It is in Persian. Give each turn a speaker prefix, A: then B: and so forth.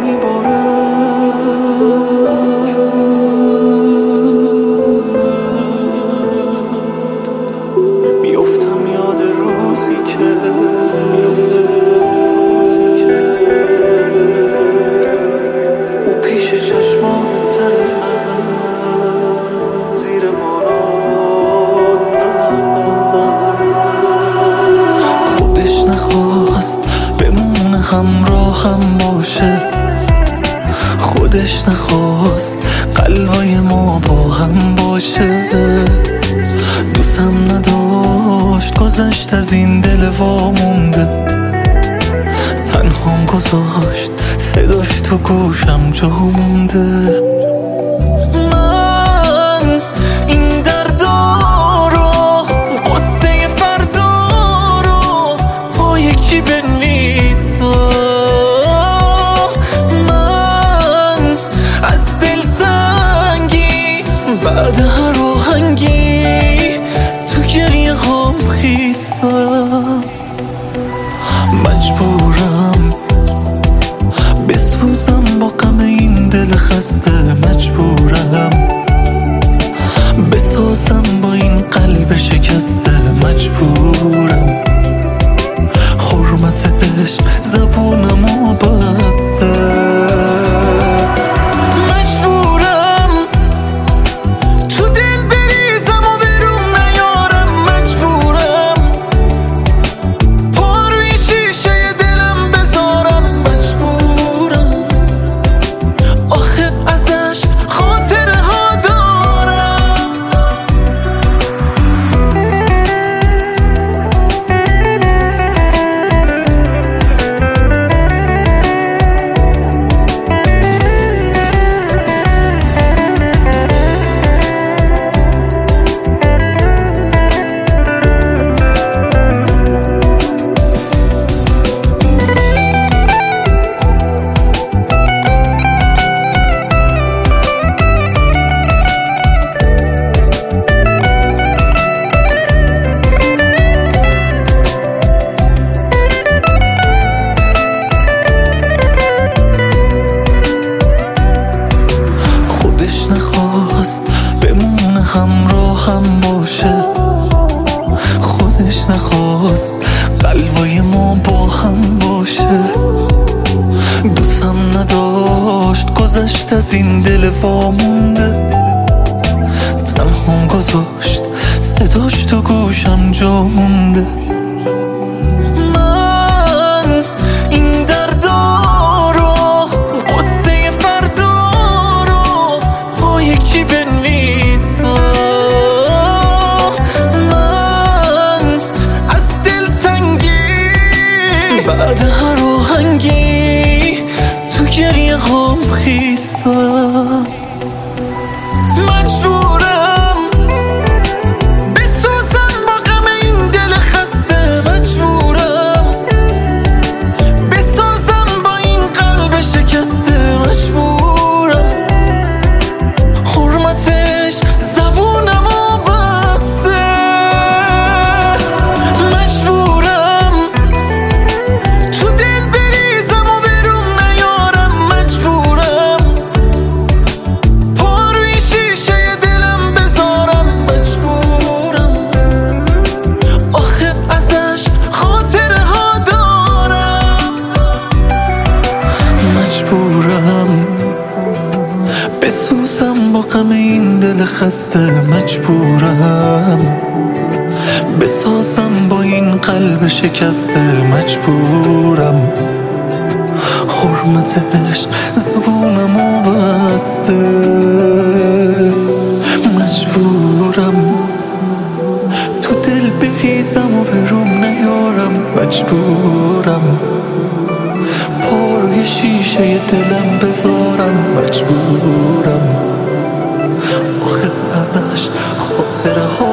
A: میافتم یاد روزی که او پیش چشمان تر من زیر باران خودش نخواست بمونه همراهم باشه، خودش نخواست قلبای ما با هم باشه، دوستم نداشت گذشت از این دل وامونده، تنهام گذاشت صداش تو گوشم جا مونده. من این دردا رو قصه فردا رو با یکی بنویسم، من از دلتنگی بعد هر آهنگی تو گریه هام خیسم، مجبورم بسوزم با غم این دل خسته، مجبورم بسازم با این قلب شکسته، مجبورم حرمت عشق زبونمو بسته، مجبورم تو دل بریزم و برون نیارم، مجبورم پا روی شیشه دلم بذارم، مجبورم آخه ازش خاطره ها دارم. خودش نخواست بمونه همراهم باشه، خودش نخواست قلبای ما با هم باشه، دوستم نداشت گذشت از این دل وامونده، تنهام گذاشت صداش تو گوشم جا مونده. من این دردا رو قصه فردا رو با یکی بنویسم، من از دلتنگی بعد هر آهنگی تو گریه هام خیسم، مجبورم بسوزم با غم این دل خسته، مجبورم بسازم با این قلب شکسته، مجبورم حرمتش زبونمو بسته، مجبورم تو دل بریزم و برون نیارم، مجبورم پا روی شیشه دلم بذارم، مجبورم آخه ازش خاطره ها دارم، مجبورم بسوزم با غم این دل خسته، مجبورم بسازم با این قلب شکسته، مجبورم حرمت عشق زبونمو بسته، مجبورم تو دل بریزم و برون نیارم، مجبورم پا روی شیشه دلم بذارم، مجبورم آخه ازش خاطره ها